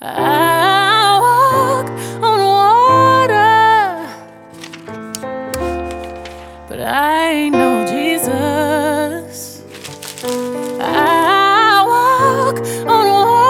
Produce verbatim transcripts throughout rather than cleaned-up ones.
I walk on water, but I ain't no Jesus. I walk on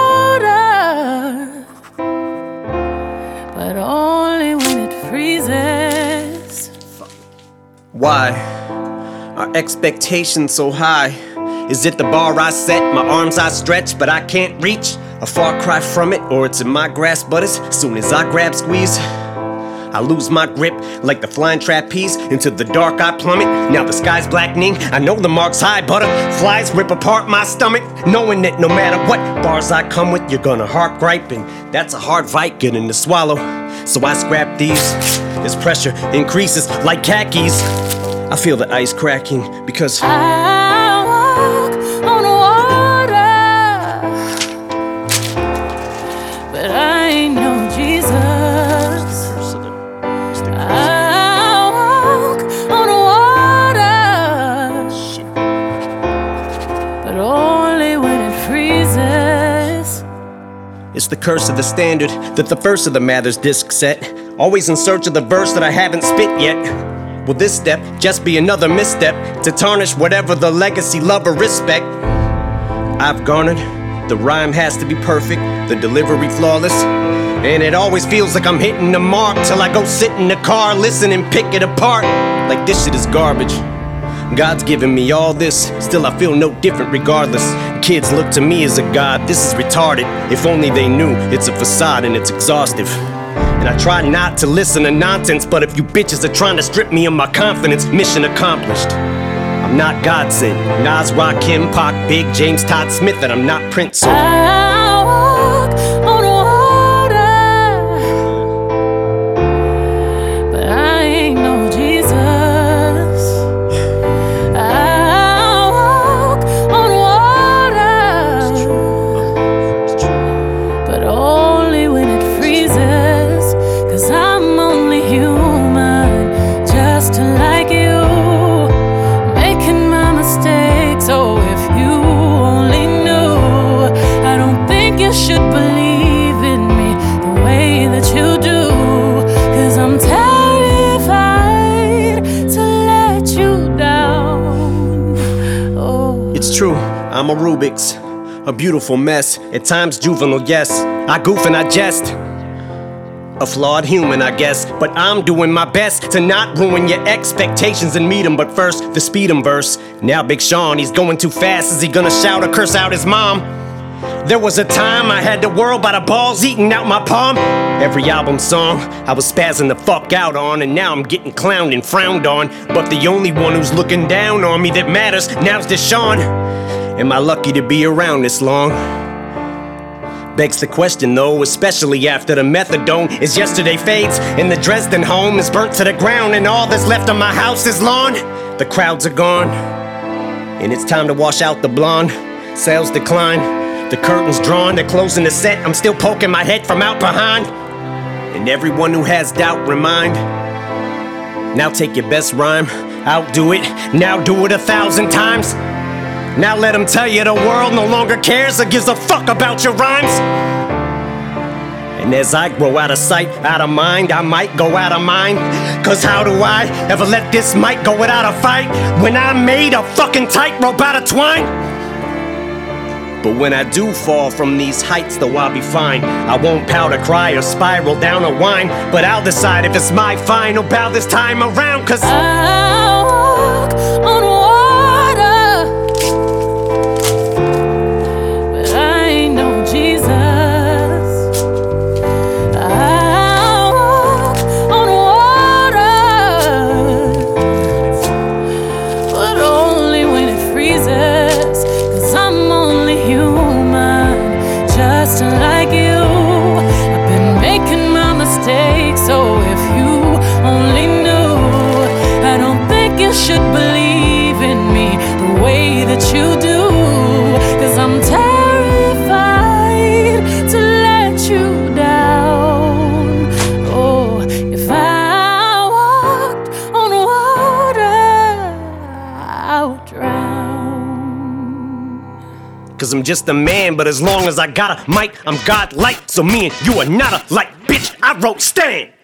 water, but only when it freezes. Why are expectations so high? Is it the bar I set, my arms I stretch, but I can't reach? A far cry from it, or it's in my grasp, but as soon as I grab, squeeze, I lose my grip like the flying trapeze. Into the dark I plummet, now the sky's blackening. I know the mark's high, butterflies rip apart my stomach, knowing that no matter what bars I come with, you're gonna heart gripe, and that's a hard fight getting to swallow. So I scrap these, this pressure increases like khakis. I feel the ice cracking because I walk on water, but I ain't no Jesus. I walk on water, but only when it freezes. it's the curse of the standard that the first of the Mathers disc set. Always in search of the verse that I haven't spit yet. Will this step just be another misstep to tarnish whatever the legacy, love, or respect I've garnered? The rhyme has to be perfect, the delivery flawless, and it always feels like I'm hitting the mark till I go sit in the car, listen and pick it apart like this shit is garbage. God's given me all this, still I feel no different regardless. Kids look to me as a god, this is retarded. If only they knew it's a facade and it's exhaustive. And I try not to listen to nonsense, but if you bitches are trying to strip me of my confidence, mission accomplished. I'm not Godsend, Nas, Rakim, Pac, Big, James, Todd Smith, and I'm not Prince, so I walk on water, but I ain't no Jesus. I walk on water, but only when it freezes. 'Cause I'm only human, just like you, making my mistakes. Oh, if you only knew, I don't think you should believe in me the way that you do. 'Cause I'm terrified to let you down. Oh, it's true, I'm a Rubik's, a beautiful mess, at times juvenile, yes. I goof and I jest, a flawed human, I guess, but I'm doing my best to not ruin your expectations and meet 'em. But first, the speed 'em verse. Now Big Sean, he's going too fast. Is he gonna shout or curse out his mom? There was a time I had the world by the balls eating out my palm. Every album song I was spazzing the fuck out on, and now I'm getting clowned and frowned on. But the only one who's looking down on me that matters now's Deshaun. Am I lucky to be around this long? Begs the question though, especially after the methadone is yesterday fades and the Dresden home is burnt to the ground and all that's left of my house is lawn. The crowds are gone and it's time to wash out the blonde. Sales decline, the curtains drawn, they're closing the set. I'm still poking my head from out behind, and everyone who has doubt remind, now take your best rhyme, outdo it, now do it a thousand times. Now let them tell you the world no longer cares or gives a fuck about your rhymes. And as I grow out of sight, out of mind, I might go out of mind. 'Cause how do I ever let this mic go without a fight when I made a fucking tightrope out of twine? But when I do fall from these heights, though I'll be fine. I won't pout or cry or spiral down or whine, but I'll decide if it's my final bow this time around. 'Cause I walk on water, but I ain't no Jesus. I walk on water, but only when it freezes. 'Cause I'm only human, just like you. I've been making my mistakes, so if you only knew, I don't think you should believe in me the way that you do. 'Cause I'm terrified to let you down. Oh, if I walked on water, I would drown. 'Cause cause I'm just a man. But as long as I got a mic, I'm godlike. So me and you are not alike, bitch. I wrote Stan.